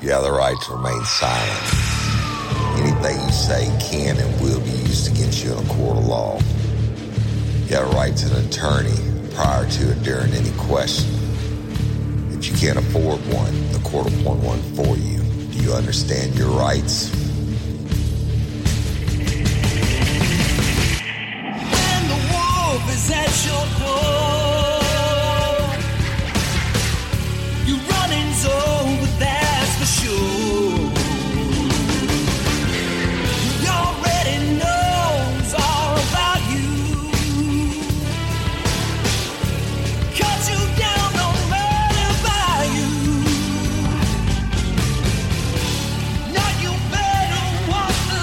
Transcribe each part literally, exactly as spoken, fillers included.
You have the right to remain silent. Anything you say can and will be used against you in a court of law. You have a right to an attorney prior to or during any question. If you can't afford one, the court will appoint one for you. Do you understand your rights? When the wolf is at your door, you running's over, that's for sure. He already knows all about you. Cut you down, no matter by you. Now you better walk the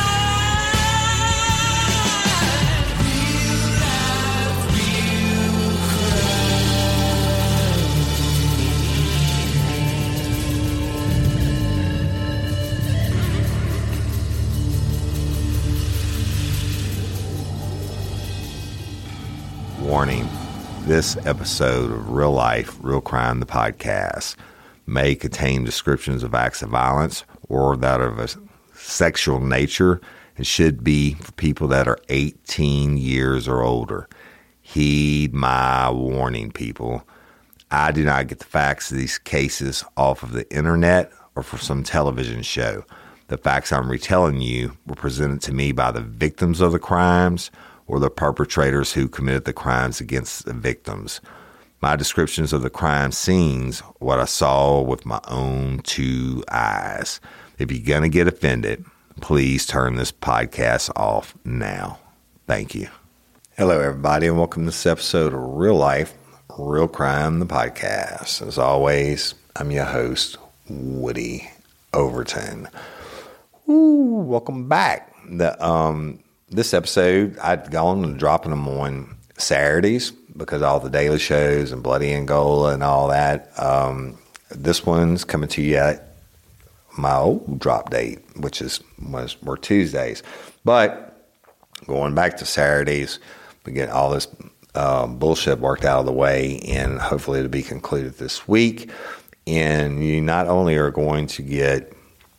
line. Real life, real Warning, this episode of Real Life, Real Crime, the podcast, may contain descriptions of acts of violence or that of a sexual nature and should be for people that are eighteen years or older. Heed my warning, people. I do not get the facts of these cases off of the internet or from some television show. The facts I'm retelling you were presented to me by the victims of the crimes or the perpetrators who committed the crimes against the victims. My descriptions of the crime scenes, what I saw with my own two eyes. If you're going to get offended, please turn this podcast off now. Thank you. Hello, everybody, and welcome to this episode of Real Life, Real Crime, the podcast. As always, I'm your host, Woody Overton. Ooh, welcome back. The, um... This episode, I'd gone and dropping them on Saturdays because all the daily shows and Bloody Angola and all that. Um, this one's coming to you at my old drop date, which is was were Tuesdays. But going back to Saturdays, we get all this uh, bullshit worked out of the way, and hopefully it'll be concluded this week. And you not only are going to get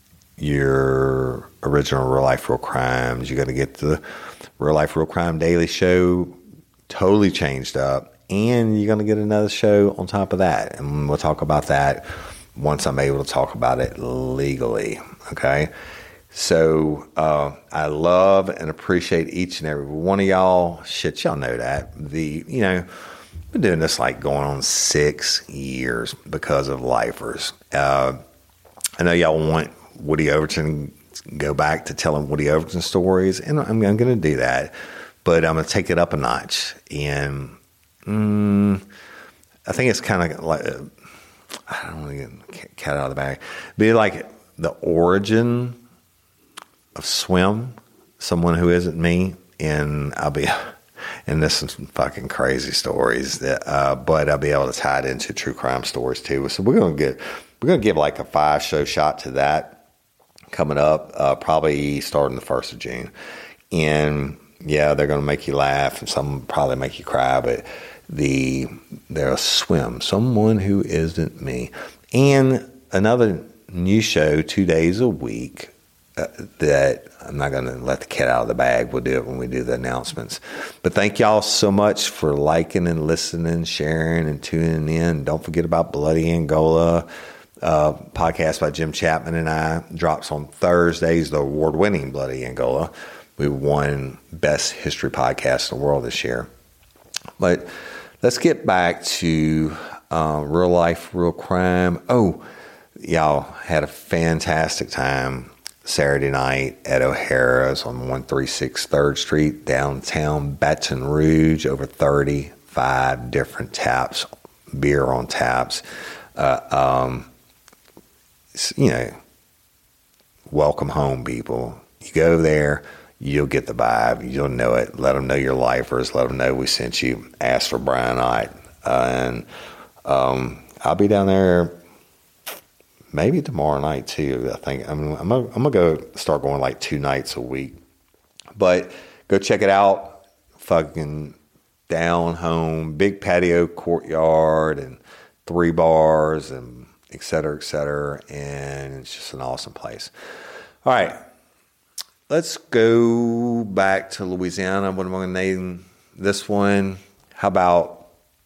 your original Real Life, Real Crimes, you're going to get the Real Life, Real Crime Daily Show totally changed up, and you're going to get another show on top of that. And we'll talk about that once I'm able to talk about it legally, okay? So uh, I love and appreciate each and every one of y'all. Shit, y'all know that. The, you know, I've been doing this like going on six years because of lifers. Uh, I know y'all want Woody Overton go back to telling Woody Overton stories, and I'm, I'm going to do that, but I'm going to take it up a notch. And mm, I think it's kind of like, uh, I don't want to get cat out of the bag, be like the origin of Swim, someone who isn't me, and I'll be, and this is some fucking crazy stories, that, uh, but I'll be able to tie it into true crime stories too. So we're going to get, we're going to give like a five show shot to that coming up, uh, probably starting the first of June. And yeah, they're going to make you laugh, and some probably make you cry, but the they're a Swim, someone who isn't me. And another new show two days a week uh, that I'm not going to let the cat out of the bag. We'll do it when we do the announcements. But thank y'all so much for liking and listening, sharing and tuning in. Don't forget about Bloody Angola. Uh, podcast by Jim Chapman and I drops on Thursdays, the award-winning Bloody Angola. We won Best History Podcast in the world this year. But let's get back to uh, Real Life, Real Crime. Oh, y'all had a fantastic time Saturday night at O'Hara's on one thirty-six third Street, downtown Baton Rouge. Over thirty-five different taps, beer on taps. Uh, um, you know, welcome home, people. You go there, you'll get the vibe. You'll know it. Let them know you're lifers. Let them know we sent you. Ask for Brian Knight. Uh, and um, I'll be down there maybe tomorrow night, too. I think I'm, I'm going I'm to go start going like two nights a week. But go check it out. Fucking down home, big patio courtyard and three bars and et cetera, et cetera. And it's just an awesome place. All right. Let's go back to Louisiana. What am I going to name this one? How about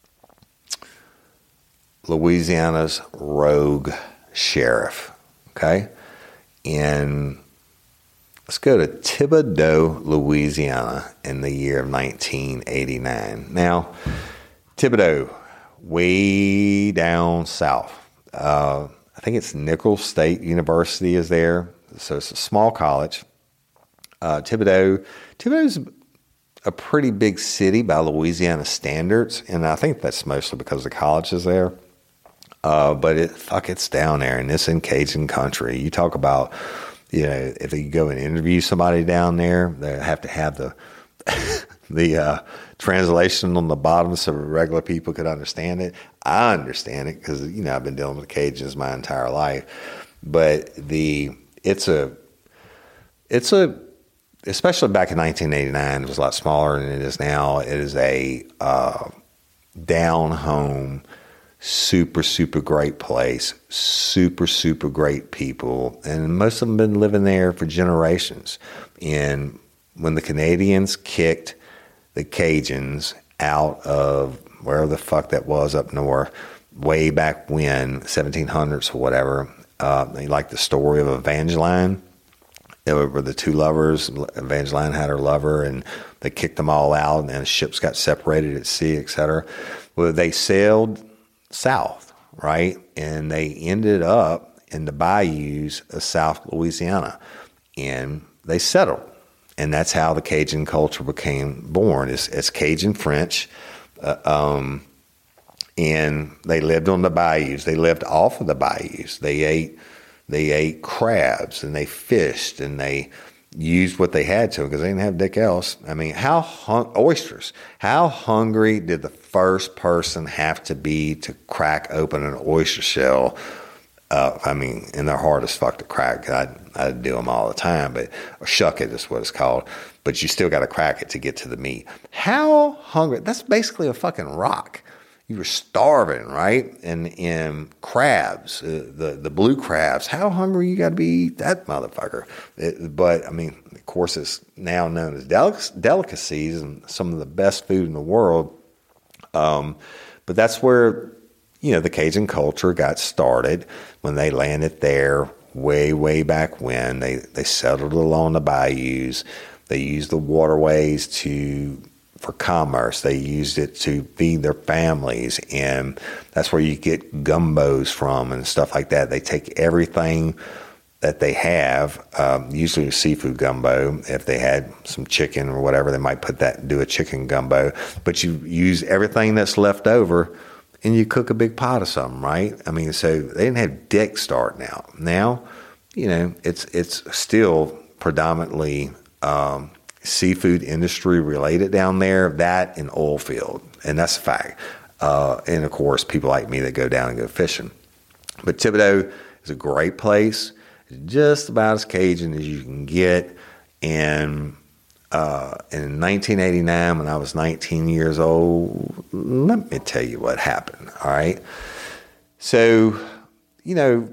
Louisiana's rogue sheriff? Okay. And let's go to Thibodaux, Louisiana in the year of nineteen eighty-nine. Now, Thibodaux, way down south. Uh, I think it's Nicholls State University is there. So it's a small college. Uh, Thibodaux, Thibodaux is a pretty big city by Louisiana standards, and I think that's mostly because the college is there. Uh, but it, fuck, it's down there, and it's in Cajun country. You talk about, you know, if you go and interview somebody down there, they have to have the the uh, translation on the bottom so regular people could understand it. I understand it because, you know, I've been dealing with Cajuns my entire life. But the it's a it's a especially back in nineteen eighty-nine, it was a lot smaller than it is now. It is a uh, down home, super, super great place, super, super great people. And most of them have been living there for generations. And when the Canadians kicked the Cajuns out of wherever the fuck that was up north, way back when, seventeen hundreds or whatever, uh, they like the story of Evangeline. It were the two lovers. Evangeline had her lover, and they kicked them all out, and then ships got separated at sea, et cetera. Well, they sailed south, right? And they ended up in the bayous of South Louisiana, and they settled. And that's how the Cajun culture became born. It's, it's Cajun French, uh, um, and they lived on the bayous. They lived off of the bayous. They ate They ate crabs, and they fished, and they used what they had to because they didn't have dick else. I mean, how hung- oysters? How hungry did the first person have to be to crack open an oyster shell? Uh, I mean, and they're hard as fuck to crack. I I do them all the time, but or shuck it is what it's called. But you still got to crack it to get to the meat. How hungry? That's basically a fucking rock. You were starving, right? And in crabs, uh, the the blue crabs, how hungry you got to be to eat that motherfucker? It, but I mean, of course, it's now known as delic- delicacies and some of the best food in the world. Um, but that's where, you know, the Cajun culture got started when they landed there way, way back when. They they settled along the bayous. They used the waterways to for commerce. They used it to feed their families, and that's where you get gumbos from and stuff like that. They take everything that they have, um, usually a seafood gumbo. If they had some chicken or whatever, they might put that, do a chicken gumbo. But you use everything that's left over, and you cook a big pot of something, right? I mean, so they didn't have dick starting out. Now, you know, it's it's still predominantly um, seafood industry related down there, that and oil field, and that's a fact. Uh, and of course, people like me that go down and go fishing. But Thibodaux is a great place, just about as Cajun as you can get. And uh, in nineteen eighty-nine, when I was nineteen years old, let me tell you what happened. All right, so you know,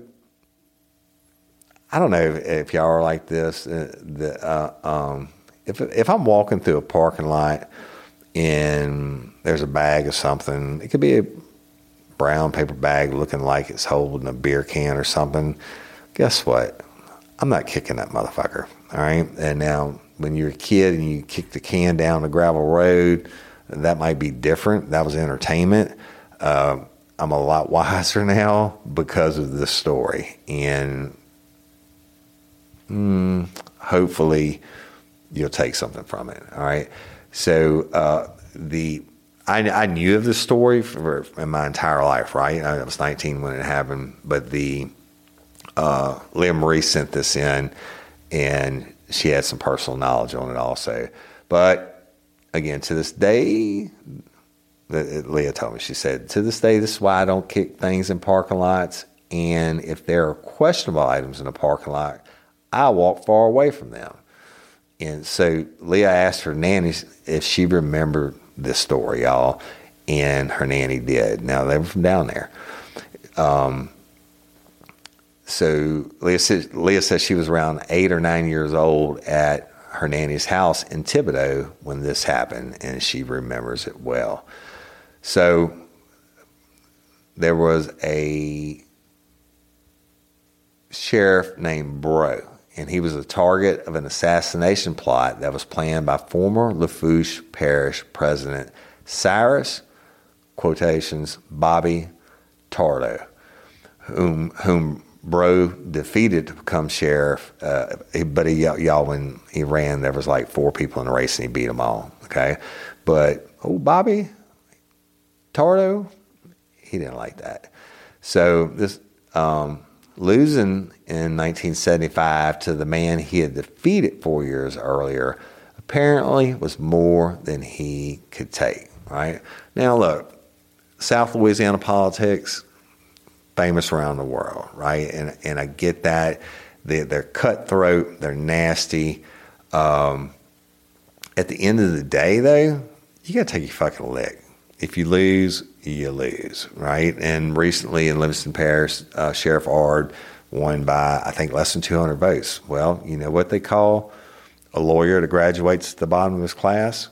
I don't know if, if y'all are like this. Uh, the uh, um, If if I'm walking through a parking lot and there's a bag of something, it could be a brown paper bag looking like it's holding a beer can or something. Guess what? I'm not kicking that motherfucker. All right. And now, when you're a kid and you kick the can down the gravel road, that might be different. That was entertainment. Uh, I'm a lot wiser now because of this story, and mm, hopefully you'll take something from it. All right. So uh, the I, I knew of this story for, in my entire life, right? I was nineteen when it happened, but the uh, Leah Marie sent this in, and she had some personal knowledge on it also. But again, to this day, Leah told me, she said, to this day, this is why I don't kick things in parking lots. And if there are questionable items in a parking lot, I walk far away from them. And so Leah asked her nanny if she remembered this story, y'all, and her nanny did. Now, they were from down there. Um, so Leah said, Leah said she was around eight or nine years old at her nanny's house in Thibodaux when this happened, and she remembers it well. So there was a sheriff named Bro, and he was the target of an assassination plot that was planned by former Lafourche Parish President Cyrus, quotations, Bobby Tardo, whom whom Bro defeated to become sheriff. Uh, but he, y'all, when he ran, there was like four people in the race, and he beat them all. Okay, but oh, Bobby Tardo, he didn't like that. So this um, losing in nineteen seventy-five to the man he had defeated four years earlier apparently was more than he could take. Right now, look, South Louisiana politics, famous around the world, right? And and I get that. They, they're cutthroat. They're nasty. Um, at the end of the day, though, you got to take your fucking lick. If you lose, you lose, right? And recently in Livingston Parish, uh, Sheriff Ard won by, I think, less than two hundred votes. Well, you know what they call a lawyer that graduates at the bottom of his class?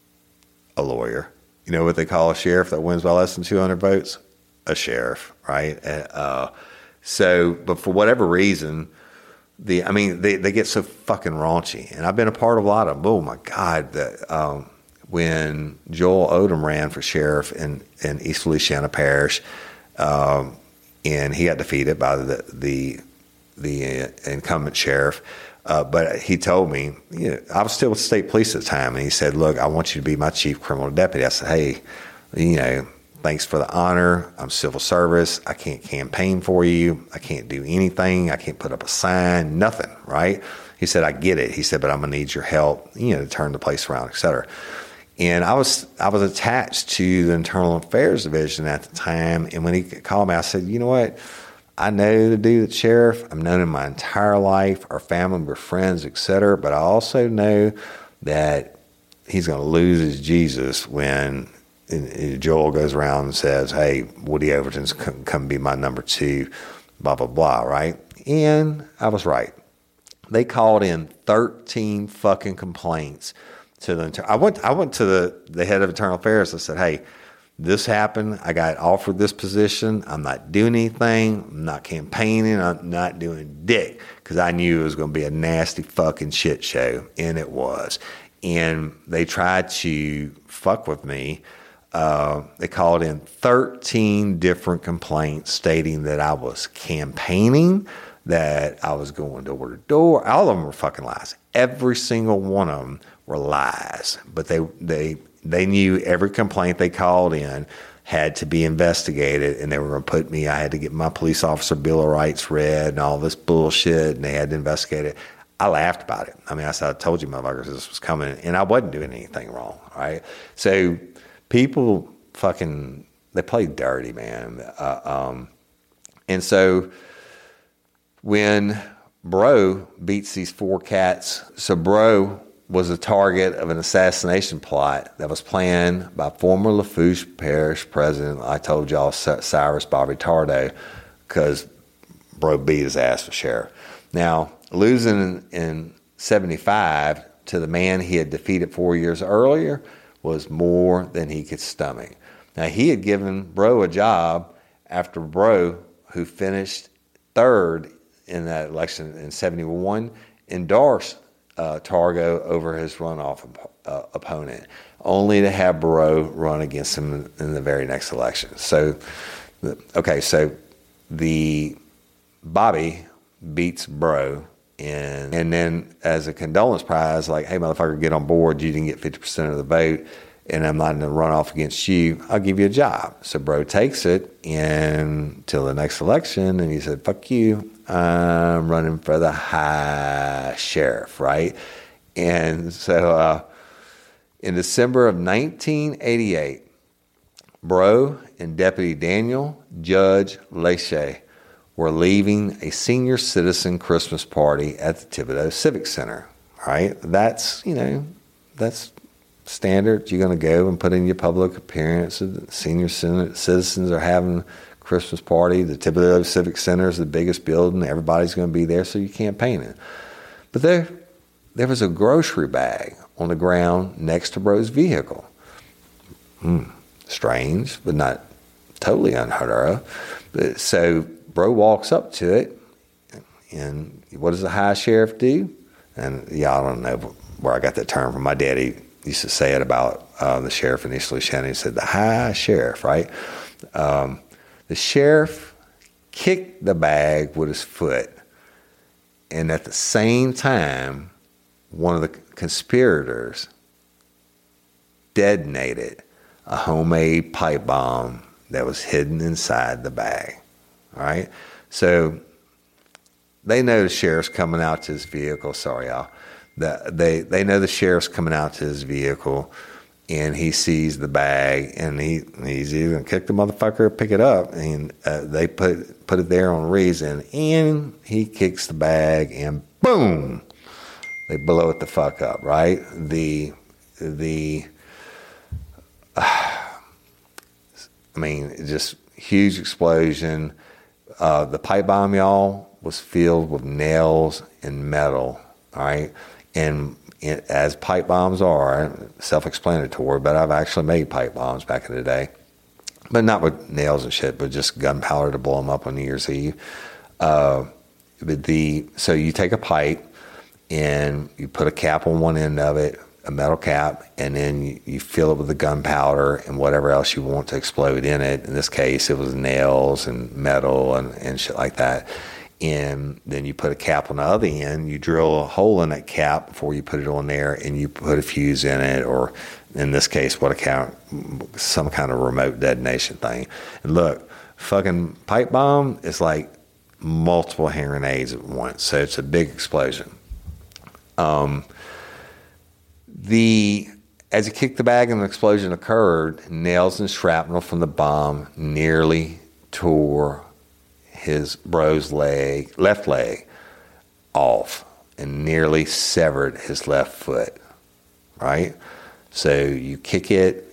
A lawyer. You know what they call a sheriff that wins by less than two hundred votes? A sheriff, right? Uh, so, but for whatever reason, the I mean, they, they get so fucking raunchy. And I've been a part of a lot of them. Oh, my God. The, um, when Joel Odom ran for sheriff in, in East Feliciana Parish, um, and he got defeated by the the, the uh, incumbent sheriff, uh, but he told me, you know, I was still with the state police at the time, and he said, look, I want you to be my chief criminal deputy. I said, hey, you know, thanks for the honor. I'm civil service. I can't campaign for you. I can't do anything. I can't put up a sign, nothing, right? He said, I get it. He said, but I'm going to need your help, you know, to turn the place around, et cetera. And I was I was attached to the Internal Affairs Division at the time. And when he called me, I said, you know what? I know the dude that's sheriff. I've known him my entire life. Our family, we're friends, et cetera. But I also know that he's going to lose his Jesus when Joel goes around and says, hey, Woody Overton's come, come be my number two, blah, blah, blah, right? And I was right. They called in thirteen fucking complaints to the, I went, I went to the, the head of Internal Affairs. I said, hey, this happened. I got offered this position. I'm not doing anything. I'm not campaigning. I'm not doing dick, because I knew it was going to be a nasty fucking shit show, and it was. And they tried to fuck with me. Uh, they called in thirteen different complaints stating that I was campaigning, that I was going door to door. All of them were fucking lies. Every single one of them were lies. But they they they knew every complaint they called in had to be investigated, and they were going to put me, I had to get my police officer Bill of Rights read and all this bullshit, and they had to investigate it. I laughed about it. I mean, I said, I told you motherfuckers this was coming, and I wasn't doing anything wrong, right? So people fucking, they play dirty, man. Uh, um, and so when Bro beats these four cats, so Bro was the target of an assassination plot that was planned by former Lafourche Parish President, I told y'all, Cyrus Bobby Tardo, because Bro beat his ass for sheriff. Now, losing in, in seventy-five to the man he had defeated four years earlier was more than he could stomach. Now, he had given Bro a job after Bro, who finished third in that election in seventy-one, endorsed uh, Targo over his runoff uh, opponent, only to have Bro run against him in the very next election. So, okay, so the Bobby beats Bro, and and then as a condolence prize, like, hey, motherfucker, get on board. You didn't get fifty percent of the vote, and I'm not in a runoff against you. I'll give you a job. So Bro takes it until the next election, and he said, fuck you. I'm running for the high sheriff, right? And so uh, in December of nineteen eighty-eight, Bro and Deputy Daniel Judge Lachey were leaving a senior citizen Christmas party at the Thibodaux Civic Center, right? That's, you know, that's standard. You're going to go and put in your public appearance. Senior citizens are having Christmas party. The Thibodeau Civic Center is the biggest building. Everybody's going to be there, so you can't paint it. But there, there was a grocery bag on the ground next to Bro's vehicle. Hmm, strange, but not totally unheard of. But, so Bro walks up to it, and what does the high sheriff do? And yeah, I don't know where I got that term from. My daddy used to say it about uh, the sheriff in East Louisiana. He said, the high sheriff, right? Um, the sheriff kicked the bag with his foot. And at the same time, one of the conspirators detonated a homemade pipe bomb that was hidden inside the bag. All right? So they know the sheriff's coming out to his vehicle. Sorry, y'all. The, they, they know the sheriff's coming out to his vehicle, and he sees the bag, and he he's either going to kick the motherfucker or pick it up. And uh, they put put it there on reason, and he kicks the bag, and boom, they blow it the fuck up, right? The, the uh, I mean, just huge explosion. Uh, the pipe bomb, y'all, was filled with nails and metal, all right? And it, as pipe bombs are, self-explanatory, but I've actually made pipe bombs back in the day. But not with nails and shit, but just gunpowder to blow them up on New Year's Eve. Uh, but the So you take a pipe and you put a cap on one end of it, a metal cap, and then you, you fill it with the gunpowder and whatever else you want to explode in it. In this case, it was nails and metal and, and shit like that. And then you put a cap on the other end, you drill a hole in that cap before you put it on there, and you put a fuse in it, or in this case, what account, some kind of remote detonation thing. And look, fucking pipe bomb is like multiple hand grenades at once, so it's a big explosion. Um, the as he kicked the bag and the explosion occurred, nails and shrapnel from the bomb nearly tore his bro's leg, left leg, off, and nearly severed his left foot, right? So you kick it,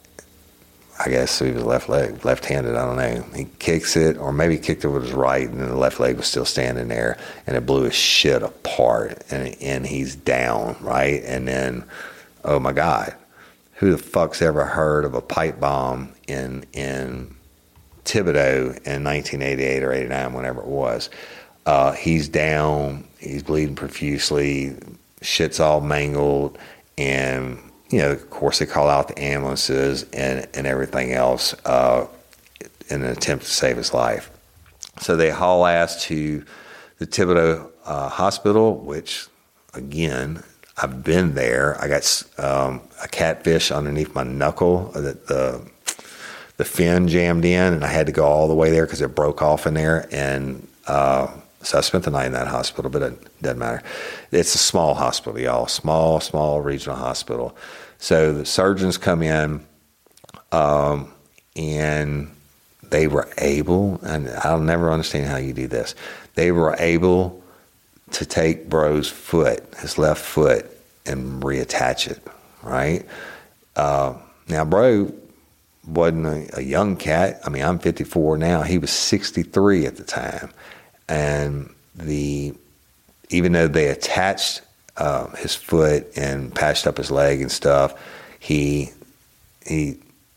I guess he was left leg, left-handed, I don't know. He kicks it, or maybe he kicked it with his right, and the left leg was still standing there, and it blew his shit apart, and, and he's down, right? And then, oh my God, who the fuck's ever heard of a pipe bomb in in Thibodeau in nineteen eighty-eight or eighty-nine, whenever it was? Uh, he's down, he's bleeding profusely, shit's all mangled, and, you know, of course they call out the ambulances and, and everything else uh, in an attempt to save his life. So they haul ass to the Thibodeau uh, hospital, which, again, I've been there. I got um, a catfish underneath my knuckle that the the fin jammed in, and I had to go all the way there because it broke off in there. And uh, so I spent the night in that hospital, but it doesn't matter. It's a small hospital, y'all. Small, small regional hospital. So the surgeons come in, um, and they were able, and I'll never understand how you do this, they were able to take Bro's foot, his left foot, and reattach it, right? Uh, now, Bro wasn't a, a young cat. I mean, I'm fifty-four now. He was sixty-three at the time. And the even though they attached uh, his foot and patched up his leg and stuff, he he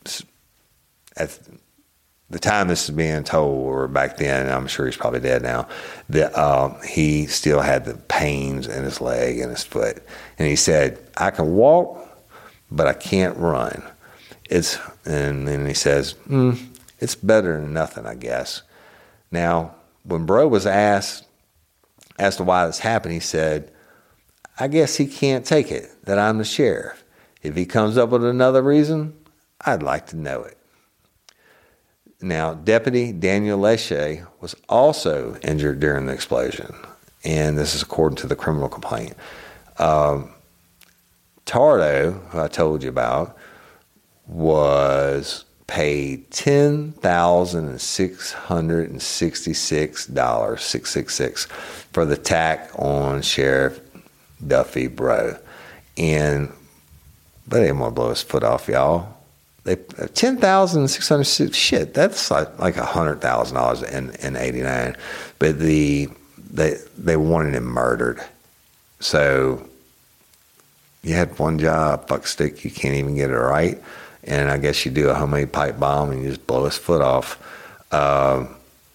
at the time this is being told, or back then, I'm sure he's probably dead now, that uh, he still had the pains in his leg and his foot. And he said, I can walk, but I can't run. It's and then he says, mm, it's better than nothing, I guess. Now, when Bro was asked as to why this happened, he said, I guess he can't take it that I'm the sheriff. If he comes up with another reason, I'd like to know it. Now, Deputy Daniel Lachey was also injured during the explosion, and this is according to the criminal complaint. Um, Tardo, who I told you about, was paid ten thousand six hundred sixty-six dollars, six six six, for the attack on Sheriff Duffy Bro. And, but they didn't want to blow his foot off, y'all. they ten thousand six hundred shit. That's like like a hundred thousand dollars in in eighty-nine, but the they they wanted him murdered. So you had one job, fuck stick, you can't even get it right, and I guess you do a homemade pipe bomb and you just blow his foot off. Uh,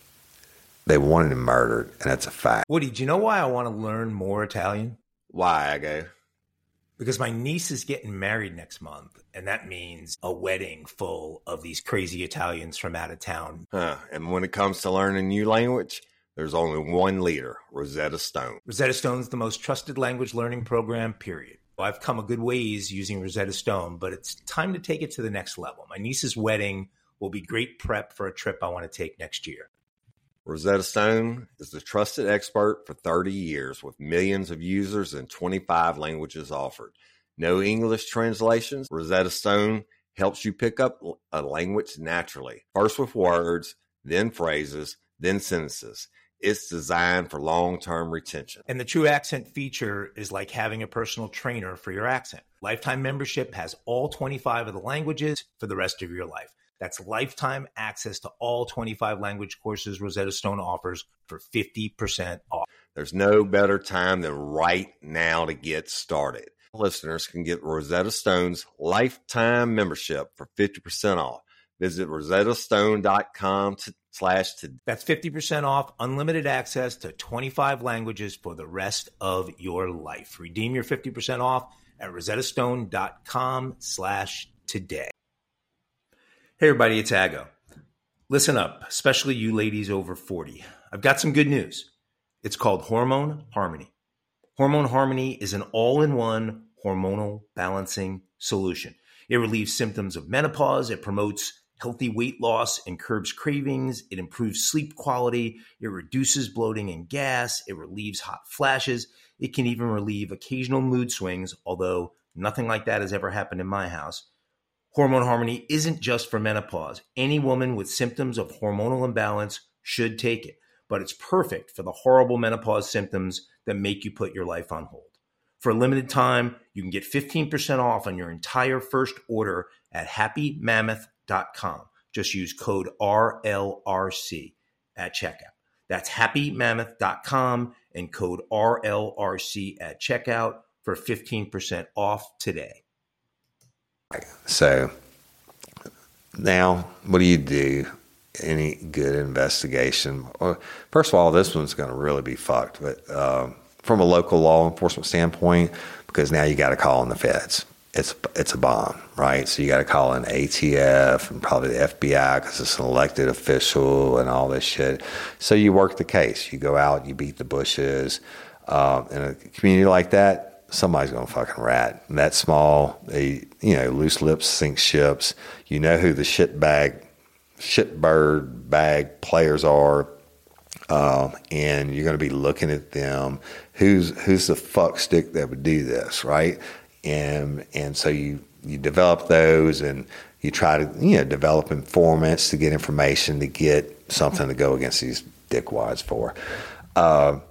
they wanted him murdered, and that's a fact. Woody, do you know why I want to learn more Italian? Why, I go? Because my niece is getting married next month, and that means a wedding full of these crazy Italians from out of town. Huh. And when it comes to learning a new language, there's only one leader, Rosetta Stone. Rosetta Stone's the most trusted language learning program, period. Well, I've come a good ways using Rosetta Stone, but it's time to take it to the next level. My niece's wedding will be great prep for a trip I want to take next year. Rosetta Stone is the trusted expert for thirty years with millions of users and twenty-five languages offered. No English translations. Rosetta Stone helps you pick up a language naturally. First with words, then phrases, then sentences. It's designed for long-term retention. And the True Accent feature is like having a personal trainer for your accent. Lifetime membership has all twenty-five of the languages for the rest of your life. That's lifetime access to all twenty-five language courses Rosetta Stone offers for fifty percent off. There's no better time than right now to get started. Listeners can get Rosetta Stone's lifetime membership for fifty percent off. Visit rosetta stone dot com slash today. That's fifty percent off, unlimited access to twenty-five languages for the rest of your life. Redeem your fifty percent off at rosetta stone dot com slash today. Hey everybody, it's Aggo. Listen up, especially you ladies over forty. I've got some good news. It's called Hormone Harmony. Hormone Harmony is an all-in-one hormonal balancing solution. It relieves symptoms of menopause. It promotes healthy weight loss and curbs cravings. It improves sleep quality. It reduces bloating and gas. It relieves hot flashes. It can even relieve occasional mood swings, although nothing like that has ever happened in my house. Hormone Harmony isn't just for menopause. Any woman with symptoms of hormonal imbalance should take it, but it's perfect for the horrible menopause symptoms that make you put your life on hold. For a limited time, you can get fifteen percent off on your entire first order at happy mammoth dot com. Just use code R L R C at checkout. That's happy mammoth dot com and code R L R C at checkout for fifteen percent off today. So now, what do you do? Any good investigation? Well, first of all, this one's going to really be fucked. But uh, from a local law enforcement standpoint, because now you got to call in the feds. It's it's a bomb, right? So you got to call in A T F and probably the F B I because it's an elected official and all this shit. So you work the case. You go out, you beat the bushes. Uh, in a community like that, somebody's going to fucking rat. And that small, they, you know, loose lips sink ships. You know who the shit bag, shit bird bag players are. Um, and you're going to be looking at them. Who's, who's the fuck stick that would do this, right? And, and so you, you develop those and you try to, you know, develop informants to get information to get something to go against these dickwads for. Uh,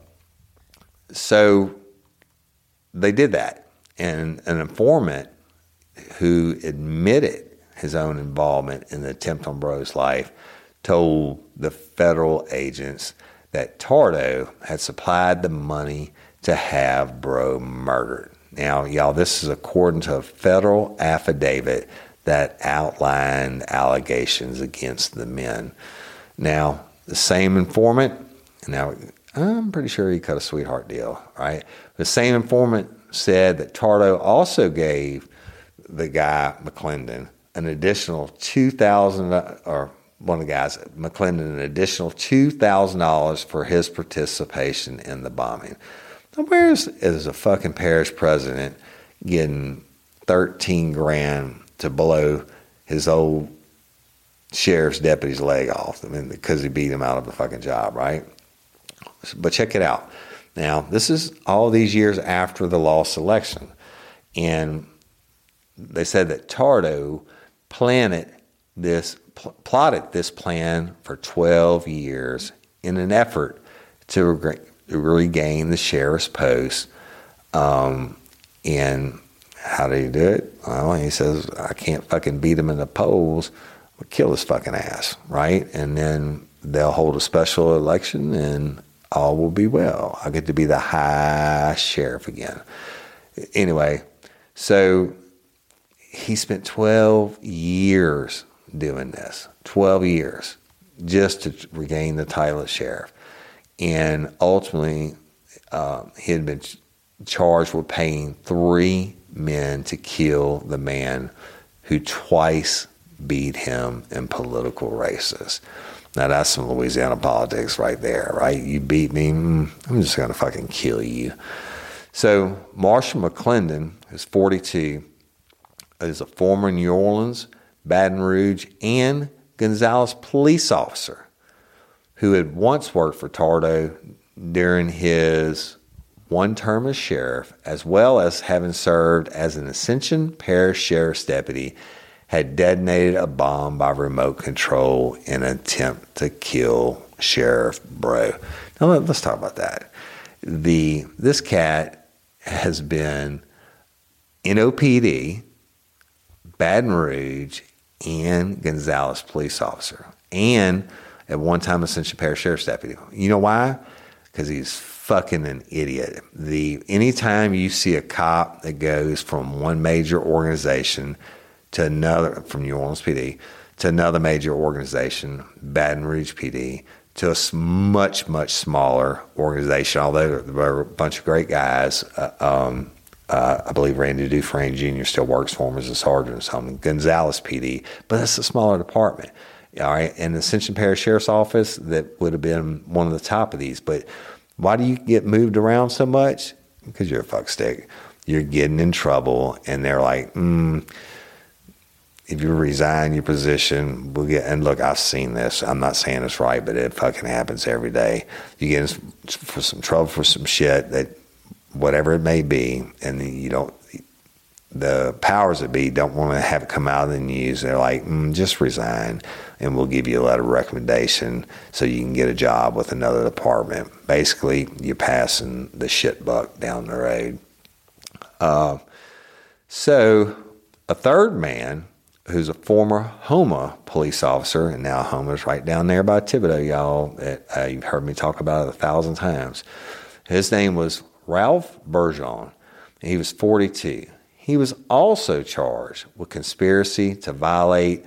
so, they did that, and an informant who admitted his own involvement in the attempt on Bro's life told the federal agents that Tardo had supplied the money to have Bro murdered. Now, y'all, this is according to a federal affidavit that outlined allegations against the men. Now, the same informant, now I'm pretty sure he cut a sweetheart deal, right? The same informant said that Tardo also gave the guy, McClendon, an additional two thousand dollars, or one of the guys, McClendon, an additional two thousand dollars for his participation in the bombing. Now, where is, is a fucking parish president getting thirteen grand to blow his old sheriff's deputy's leg off? I mean, because he beat him out of the fucking job, right? But check it out. Now, this is all these years after the lost election. And they said that Tardo planted this, pl- plotted this plan for twelve years in an effort to, re- to regain the sheriff's post. Um, and How did he do it? Well, he says, I can't fucking beat him in the polls. I'll kill his fucking ass, right? And then they'll hold a special election and all will be well. I get to be the high sheriff again. Anyway, so he spent twelve years doing this. twelve years just to regain the title of sheriff. And ultimately, uh, he had been ch- charged with paying three men to kill the man who twice beat him in political races. Now, that's some Louisiana politics right there, right? You beat me, mm, I'm just going to fucking kill you. So Marshall McClendon, who's forty-two, is a former New Orleans, Baton Rouge, and Gonzales police officer who had once worked for Tardo during his one term as sheriff, as well as having served as an Ascension Parish Sheriff's deputy, had detonated a bomb by remote control in an attempt to kill Sheriff Breaux. Now let's talk about that. The this cat has been N O P D, Baton Rouge, and Gonzales police officer, and at one time Ascension Parish Sheriff's deputy. You know why? Because he's fucking an idiot. The anytime you see a cop that goes from one major organization to another, from New Orleans P D to another major organization, Baton Rouge P D, to a much, much smaller organization, although there were a bunch of great guys. Uh, um, uh, I believe Randy Dufresne Junior still works for him as a sergeant or something. Gonzales P D, but that's a smaller department. All right, and the Ascension Parish Sheriff's Office, that would have been one of the top of these. But why do you get moved around so much? Because you're a fuckstick. You're getting in trouble, and they're like, mm, if you resign your position, we'll get. And look, I've seen this. I'm not saying it's right, but it fucking happens every day. You get in for some trouble for some shit that, whatever it may be, and you don't. The powers that be don't want to have it come out in the news. They're like, mm, just resign, and we'll give you a letter of recommendation so you can get a job with another department. Basically, you're passing the shit buck down the road. Uh, so a third man, who's a former Houma police officer, and now Houma's right down there by Thibodaux, y'all. It, uh, you've heard me talk about it a thousand times. His name was Ralph Bergeron. He was forty-two. He was also charged with conspiracy to violate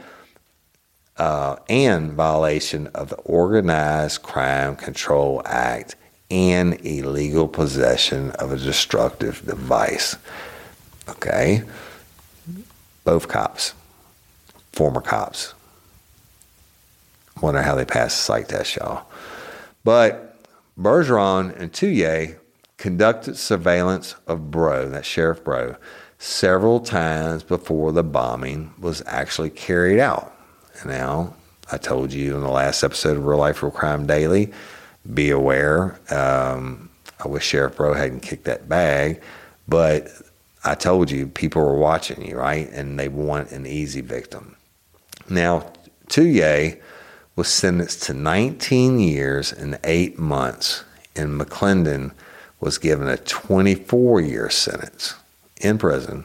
uh, and violation of the Organized Crime Control Act and illegal possession of a destructive device. Okay? Both cops. Former cops. Wonder how they passed the psych test, y'all. But Bergeron and Touye conducted surveillance of Breaux, that Sheriff Breaux, several times before the bombing was actually carried out. Now, I told you in the last episode of Real Life, Real Crime Daily, be aware. Um, I wish Sheriff Breaux hadn't kicked that bag, but I told you people were watching you, right? And they want an easy victim. Now, Touye was sentenced to nineteen years and eight months, and McClendon was given a twenty-four year sentence in prison,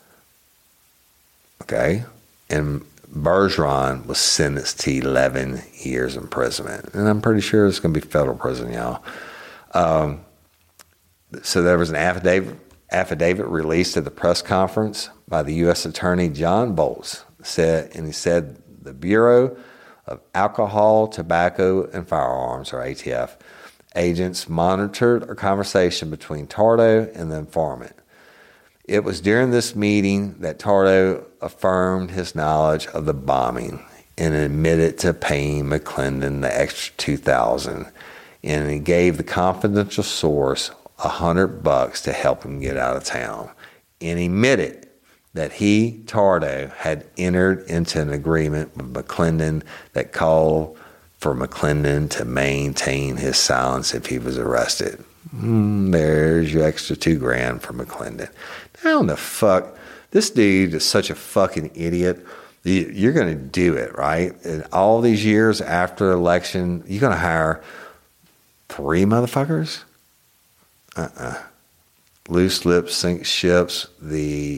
okay? And Bergeron was sentenced to eleven years imprisonment. And I'm pretty sure it's going to be federal prison, y'all. Um, so there was an affidavit, affidavit released at the press conference by the U S Attorney John Bolts, said, and he said the Bureau of Alcohol, Tobacco, and Firearms, or A T F, agents monitored a conversation between Tardo and the informant. It was during this meeting that Tardo affirmed his knowledge of the bombing and admitted to paying McClendon the extra two thousand dollars, and he gave the confidential source a hundred bucks to help him get out of town, and admitted that he, Tardo, had entered into an agreement with McClendon that called for McClendon to maintain his silence if he was arrested. Mm, there's your extra two grand for McClendon. How in the fuck? This dude is such a fucking idiot. You're going to do it, right? And all these years after the election, you're going to hire three motherfuckers? Uh-uh. Loose lips sink ships. The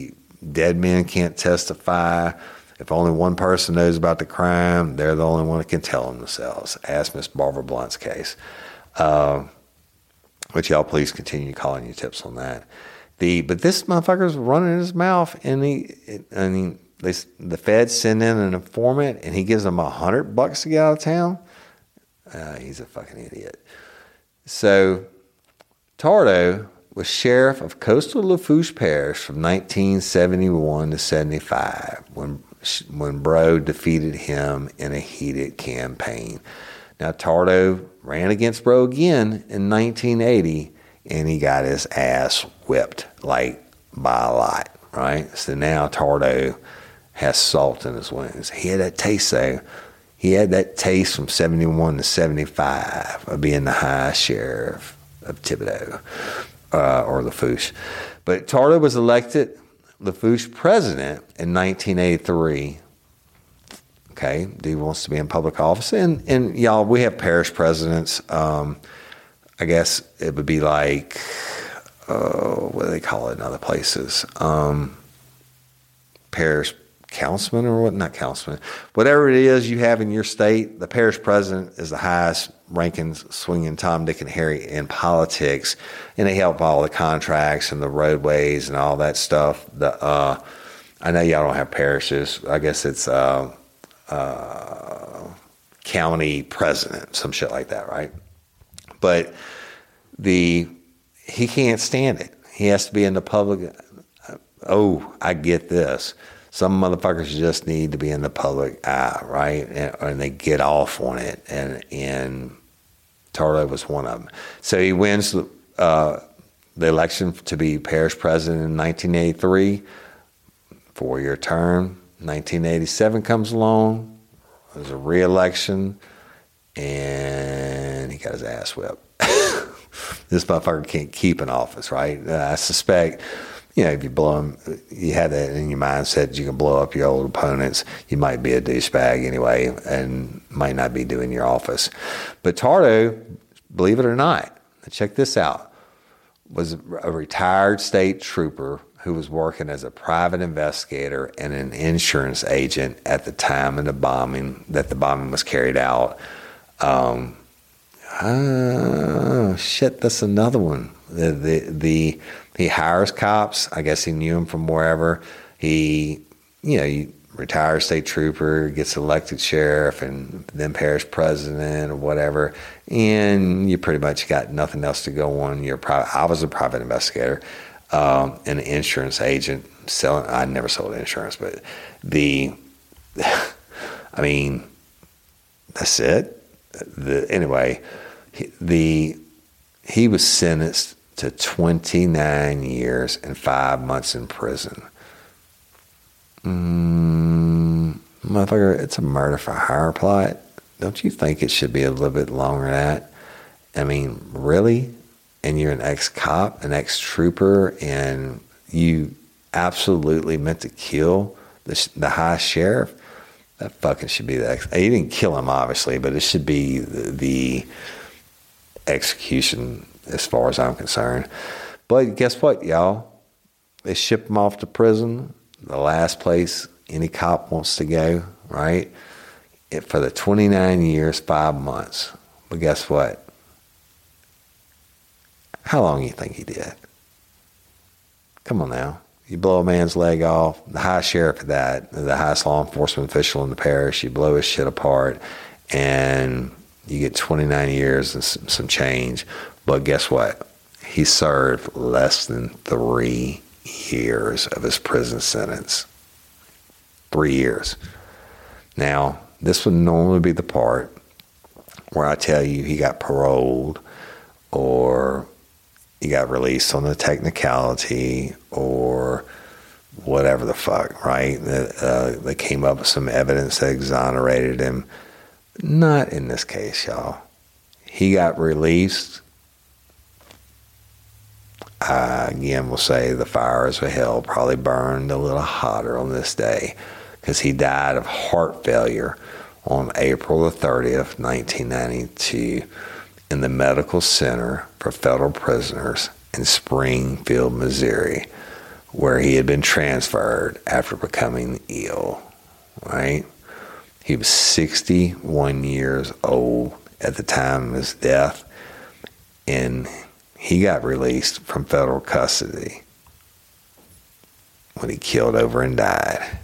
dead men can't testify. If only one person knows about the crime, they're the only one that can tell them themselves. Ask Miss Barbara Blunt's case. Uh, which y'all please continue calling your tips on that. The But this motherfucker's running his mouth, and he, I mean, they, the feds send in an informant, and he gives them a hundred bucks to get out of town. Uh, he's a fucking idiot. So, Tardo was sheriff of coastal Lafourche Parish from nineteen seventy-one to seventy-five when when Bro defeated him in a heated campaign. Now, Tardo ran against Bro again in nineteen eighty, and he got his ass whipped, like, by a lot, right? So now Tardo has salt in his wounds. He had that taste, though. He had that taste from seventy-one to seventy-five of being the high sheriff of Thibodaux, uh, or Lafourche. But Tardo was elected Lafourche president in nineteen eighty-three. Okay, dude wants to be in public office. And, and y'all, we have parish presidents. Um, I guess it would be like, uh, what do they call it in other places? Um, parish councilman or what? Not councilman. Whatever it is you have in your state, the parish president is the highest ranking swinging Tom, Dick, and Harry in politics. And they help all the contracts and the roadways and all that stuff. The uh, I know y'all don't have parishes. I guess it's uh, uh, county president, some shit like that, right? But the he can't stand it. He has to be in the public. Oh, I get this. Some motherfuckers just need to be in the public eye, right? And, and they get off on it. And, and Tardo was one of them. So he wins uh, the election to be parish president in nineteen eighty-three, four-year term. nineteen eighty-seven comes along. There's a re-election, and he got his ass whipped. This motherfucker can't keep an office, right? Uh, I suspect, you know, if you blow him, you have that in your mindset that you can blow up your old opponents. You might be a douchebag anyway and might not be doing your office. But Tardo, believe it or not, check this out, was a retired state trooper who was working as a private investigator and an insurance agent at the time of the bombing, that the bombing was carried out. Um, oh, shit, that's another one. The, the, the, he hires cops. I guess he knew him from wherever. He, you know, he retires state trooper, gets elected sheriff, and then parish president or whatever. And you pretty much got nothing else to go on. You're private. I was a private investigator, um, an insurance agent selling. I never sold insurance, but the, I mean, that's it. The, anyway, the he was sentenced to twenty-nine years and five months in prison. Mm, motherfucker, it's a murder for hire plot. Don't you think it should be a little bit longer than that? I mean, really? And you're an ex-cop, an ex-trooper, and you absolutely meant to kill the, the high sheriff? That fucking should be the ex. He didn't kill him, obviously, but it should be the, the execution as far as I'm concerned. But guess what, y'all? They ship him off to prison, the last place any cop wants to go, right? It, for the twenty-nine years, five months. But guess what? How long do you think he did? Come on now. You blow a man's leg off, the high sheriff of that, the highest law enforcement official in the parish, you blow his shit apart, and you get twenty-nine years and some, some change. But guess what? He served less than three years of his prison sentence. Three years. Now, this would normally be the part where I tell you he got paroled or he got released on a technicality or whatever the fuck, right? Uh, they came up with some evidence that exonerated him. Not in this case, y'all. He got released. I, again, will say the fires of hell probably burned a little hotter on this day because he died of heart failure on April the thirtieth, nineteen ninety-two in the Medical Center for Federal Prisoners in Springfield, Missouri, where he had been transferred after becoming ill, right? He was sixty-one years old at the time of his death, and he got released from federal custody when he keeled over and died.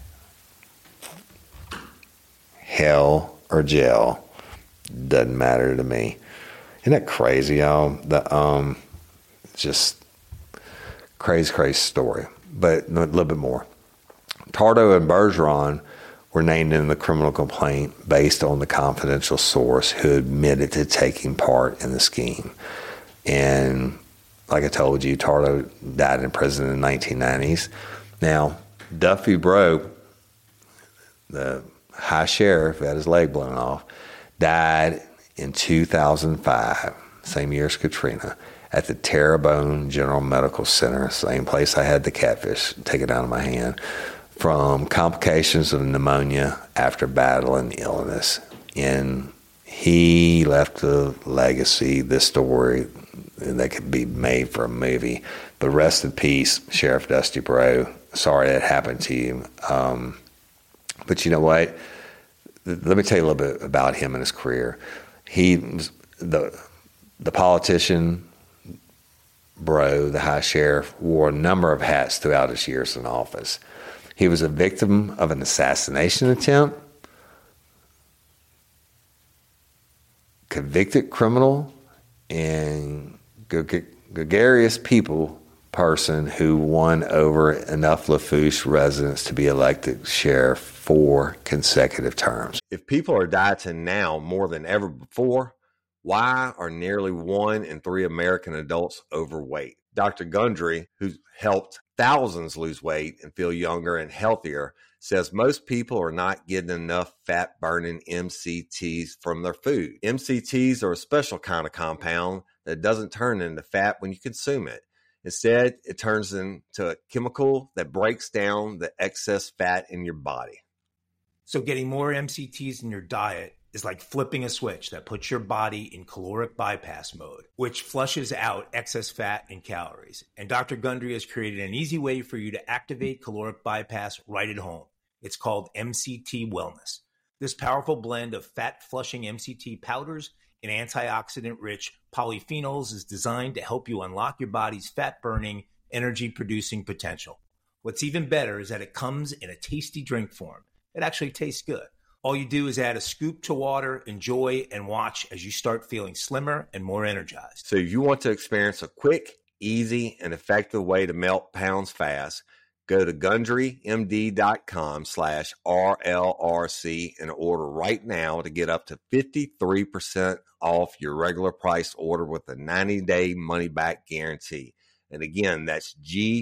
Hell or jail, doesn't matter to me. Isn't that crazy, y'all? The, um, just crazy, crazy story. But a little bit more. Tardo and Bergeron were named in the criminal complaint based on the confidential source who admitted to taking part in the scheme. And like I told you, Tardo died in prison in the nineteen nineties. Now, Duffy Breaux, the high sheriff who had his leg blown off, died in two thousand five, same year as Katrina, at the Terrebonne General Medical Center, same place I had the catfish taken out of my hand, from complications of pneumonia after battling illness. And he left a legacy, this story, that could be made for a movie. But rest in peace, Sheriff Dusty Breaux. Sorry that happened to you. Um, but you know what? Let me tell you a little bit about him and his career. He was the, the politician, Breaux, the high sheriff, wore a number of hats throughout his years in office. He was a victim of an assassination attempt, convicted criminal, and gregarious people person who won over enough Lafourche residents to be elected sheriff four consecutive terms. If people are dieting now more than ever before, why are nearly one in three American adults overweight? Doctor Gundry, who's helped thousands lose weight and feel younger and healthier, says most people are not getting enough fat-burning M C Ts from their food. M C Ts are a special kind of compound that doesn't turn into fat when you consume it. Instead, it turns into a chemical that breaks down the excess fat in your body. So getting more M C Ts in your diet is like flipping a switch that puts your body in caloric bypass mode, which flushes out excess fat and calories. And Doctor Gundry has created an easy way for you to activate caloric bypass right at home. It's called M C T Wellness. This powerful blend of fat-flushing M C T powders and antioxidant-rich polyphenols is designed to help you unlock your body's fat-burning, energy-producing potential. What's even better is that it comes in a tasty drink form. It actually tastes good. All you do is add a scoop to water, enjoy, and watch as you start feeling slimmer and more energized. So if you want to experience a quick, easy, and effective way to melt pounds fast, go to GundryMD.com slash RLRC and order right now to get up to fifty-three percent off your regular price order with a ninety-day money-back guarantee. And again, that's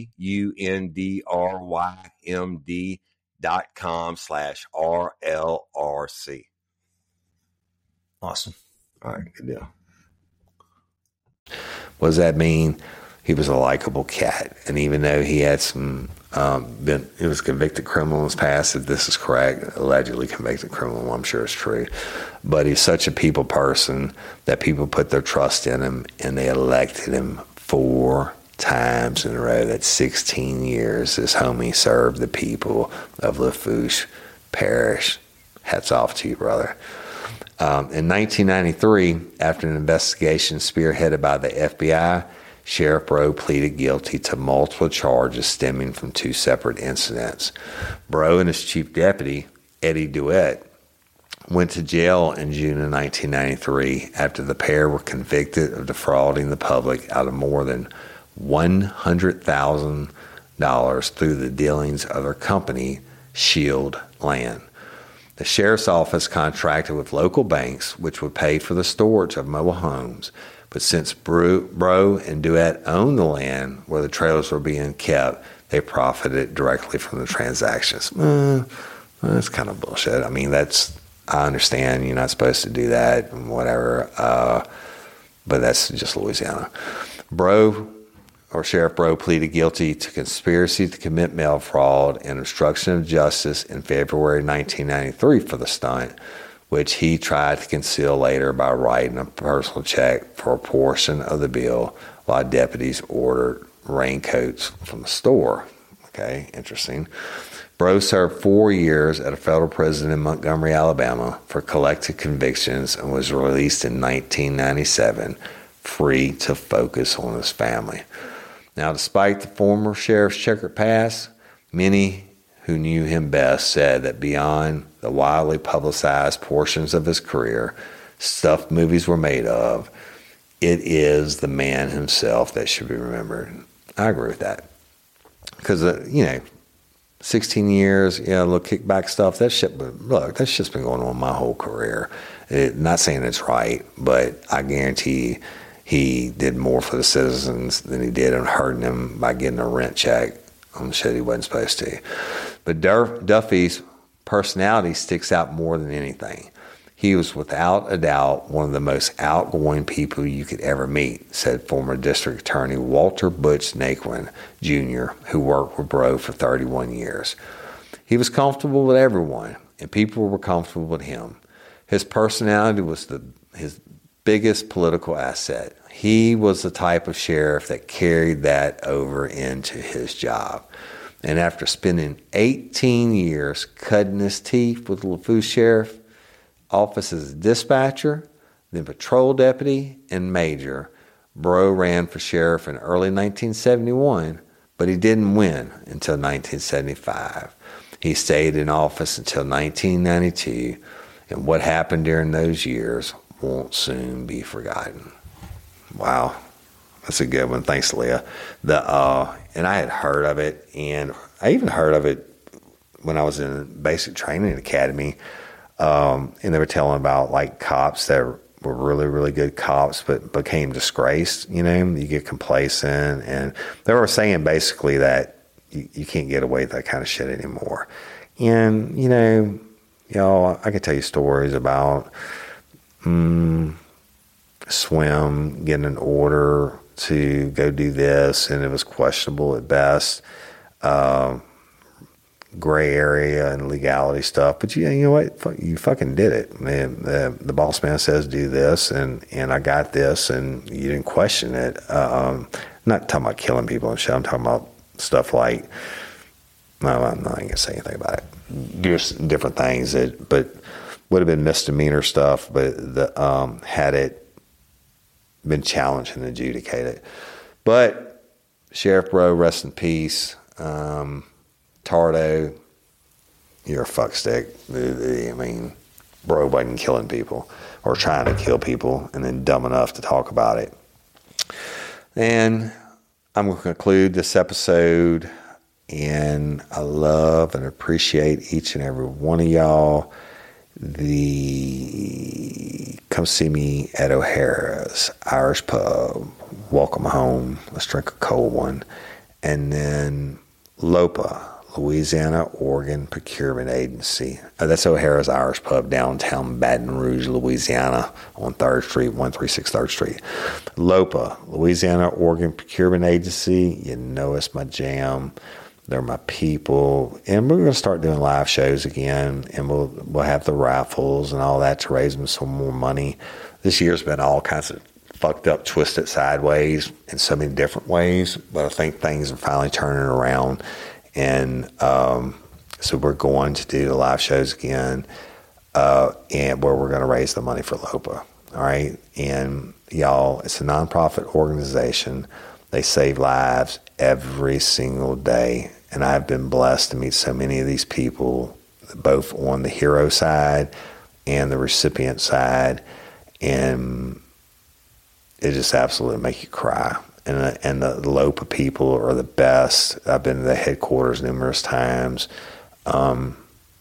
G-U-N-D-R-Y-M-D dot com slash R L R C. Awesome. All right, good deal. What does that mean? He was a likable cat, and even though he had some, um, been, he was a convicted criminal in his past, if this is correct, allegedly convicted criminal, I'm sure it's true, but he's such a people person that people put their trust in him, and they elected him four times in a row. That's sixteen years this homie served the people of Lafourche Parish. Hats off to you, brother. Um, in nineteen ninety-three, after an investigation spearheaded by the F B I, Sheriff Breaux pleaded guilty to multiple charges stemming from two separate incidents. Breaux and his chief deputy, Eddie Duet, went to jail in June of nineteen ninety-three after the pair were convicted of defrauding the public out of more than one hundred thousand dollars through the dealings of their company, Shield Land. The sheriff's office contracted with local banks, which would pay for the storage of mobile homes. But since Breaux and Duet owned the land where the trailers were being kept, they profited directly from the transactions. Uh, that's kind of bullshit. I mean, that's, I understand you're not supposed to do that and whatever, uh, but that's just Louisiana. Breaux, or Sheriff Breaux, pleaded guilty to conspiracy to commit mail fraud and obstruction of justice in February nineteen ninety-three for the stunt, which he tried to conceal later by writing a personal check for a portion of the bill while deputies ordered raincoats from the store. Okay, interesting. Bro served four years at a federal prison in Montgomery, Alabama for collective convictions and was released in nineteen ninety-seven, free to focus on his family. Now, despite the former sheriff's checkered past, many who knew him best said that beyond the widely publicized portions of his career, stuff movies were made of, it is the man himself that should be remembered. I agree with that. Because, uh, you know, sixteen years, yeah, a little kickback stuff, that shit, look, that's just been going on my whole career. It, not saying it's right, but I guarantee he did more for the citizens than he did on hurting them by getting a rent check on shit he wasn't supposed to. But Dur- Duffy's personality sticks out more than anything. He was without a doubt one of the most outgoing people you could ever meet, said former District Attorney Walter Butch Naquin, Junior, who worked with Bro for thirty-one years. He was comfortable with everyone, and people were comfortable with him. His personality was the his biggest political asset. He was the type of sheriff that carried that over into his job. And after spending eighteen years cutting his teeth with the LaFourche Sheriff Office as a dispatcher, then patrol deputy, and major, Bro ran for sheriff in early nineteen seventy-one, but he didn't win until nineteen seventy-five. He stayed in office until nineteen ninety-two, and what happened during those years won't soon be forgotten. Wow, that's a good one. Thanks, Leah. The uh, and I had heard of it, and I even heard of it when I was in basic training academy. Um, and they were telling about like cops that were really, really good cops, but became disgraced. You know, you get complacent, and they were saying basically that you, you can't get away with that kind of shit anymore. And you know, y'all, I could tell you stories about um, swim getting an order to go do this, and it was questionable at best. Um, gray area and legality stuff, but you, you know what? You fucking did it. And the, the boss man says do this, and, and I got this, and you didn't question it. Um, I'm not talking about killing people and shit. I'm talking about stuff like, no, I'm not going to say anything about it. Just different things that, but would have been misdemeanor stuff, but the, um, had it been challenged and adjudicated. But Sheriff Bro, rest in peace. Um, Tardo, you're a fuckstick. I mean, Bro wasn't killing people or trying to kill people and then dumb enough to talk about it. And I'm going to conclude this episode, and I love and appreciate each and every one of y'all. The come see me at O'Hara's Irish Pub. Welcome home. Let's drink a cold one. And then LOPA, Louisiana Organ Procurement Agency. Uh, that's O'Hara's Irish Pub, downtown Baton Rouge, Louisiana, on third Street, one thirty-six third Street. LOPA, Louisiana Organ Procurement Agency. You know it's my jam. They're my people. And we're going to start doing live shows again, and we'll we'll have the raffles and all that to raise them some more money. This year's been all kinds of fucked up, twisted sideways in so many different ways, but I think things are finally turning around. And um, so we're going to do the live shows again, uh, and where we're going to raise the money for LOPA. All right. And y'all, it's a nonprofit organization. They save lives every single day. And I've been blessed to meet so many of these people, both on the hero side and the recipient side. And it just absolutely make you cry. And the, and the LOPA people are the best. I've been to the headquarters numerous times. Um,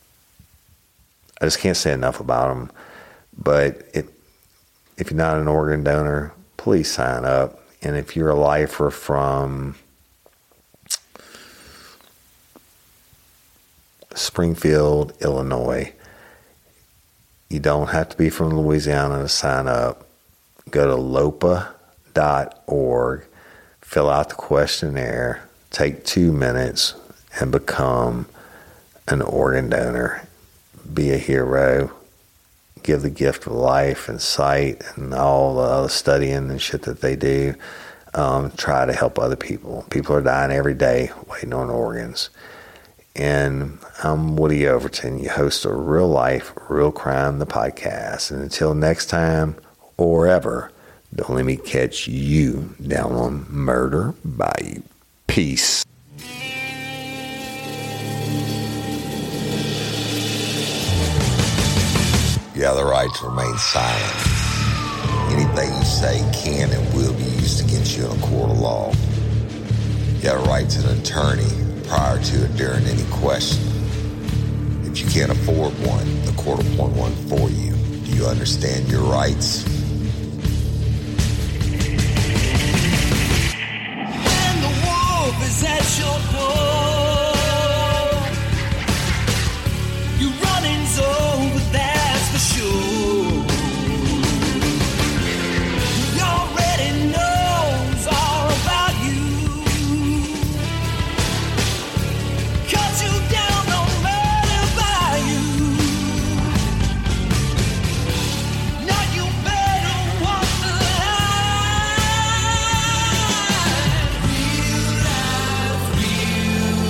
I just can't say enough about them. But it, if you're not an organ donor, please sign up. And if you're a lifer from Springfield, Illinois, you don't have to be from Louisiana to sign up. Go to lopa dot org, fill out the questionnaire, take two minutes, and become an organ donor. Be a hero. Give the gift of life and sight and all the other studying and shit that they do. um, try to help other people. People are dying every day waiting on organs. And I'm Woody Overton, your host of Real Life, Real Crime, the podcast. And until next time or ever, don't let me catch you down on Murder Bayou. Peace. You have the right to remain silent. Anything you say can and will be used against you in a court of law. You have a right to an attorney prior to or during any question. If you can't afford one, the court will appoint one for you. Do you understand your rights? When the wolf is at your door, you running's over, that's for sure. He already knows all about you. Cut you down on Murder Bayou. Now you better walk the line. Real life, real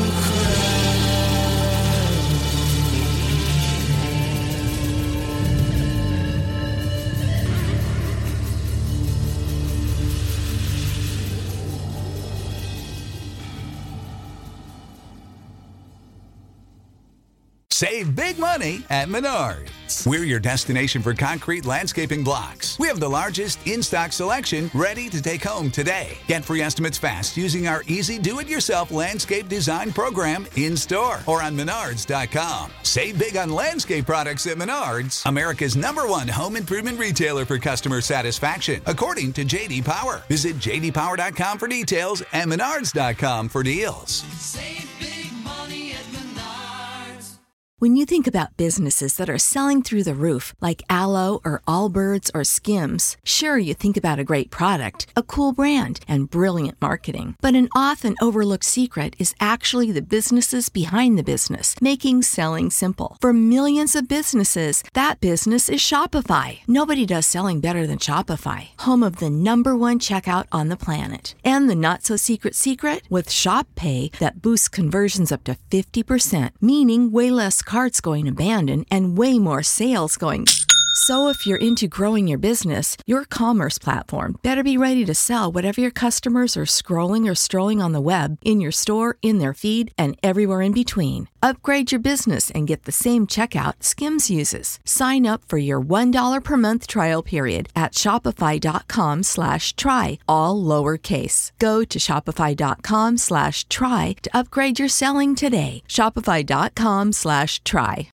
Save big money at Menards. We're your destination for concrete landscaping blocks. We have the largest in-stock selection ready to take home today. Get free estimates fast using our easy do-it-yourself landscape design program in-store or on menards dot com. Save big on landscape products at Menards, America's number one home improvement retailer for customer satisfaction, according to J D Power. Visit j d power dot com for details and menards dot com for deals. Save big money at Menards. When you think about businesses that are selling through the roof, like Aloe or Allbirds or Skims, sure, you think about a great product, a cool brand, and brilliant marketing. But an often overlooked secret is actually the businesses behind the business, making selling simple. For millions of businesses, that business is Shopify. Nobody does selling better than Shopify, home of the number one checkout on the planet. And the not-so-secret secret? With Shop Pay, that boosts conversions up to fifty percent, meaning way less carts going abandoned and way more sales going. So if you're into growing your business, your commerce platform better be ready to sell whatever your customers are scrolling or strolling on the web, in your store, in their feed, and everywhere in between. Upgrade your business and get the same checkout Skims uses. Sign up for your one dollar per month trial period at shopify.com slash try, all lowercase. Go to shopify.com slash try to upgrade your selling today. Shopify.com slash try.